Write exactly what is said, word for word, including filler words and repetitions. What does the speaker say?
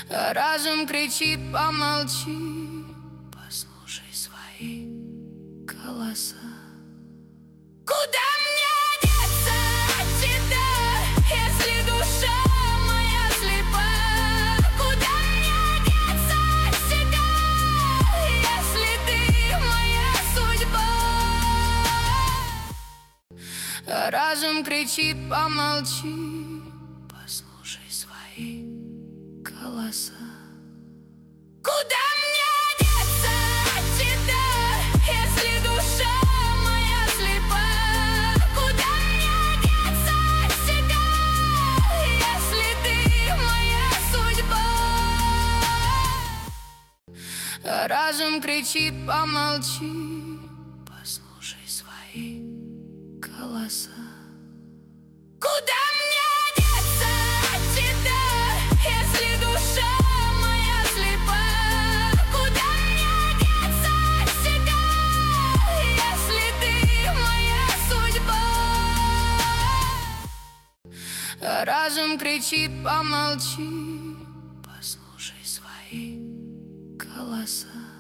А разум кричит: помолчи, послушай свои голоса. Куда мне деться от тебя, если душа моя слепа? Куда мне деться от себя, если ты моя судьба? А разум кричит: помолчи, послушай свои голоса. Куда мне деться от тебя, если душа моя слепа? Куда мне деться от себя, если ты моя судьба? А разум кричит: помолчи, послушай свои голоса. Куда мне деться от тебя, если душа моя слепа? Куда мне деться от себя, если ты моя судьба? А разум кричит: помолчи, послушай свои голоса.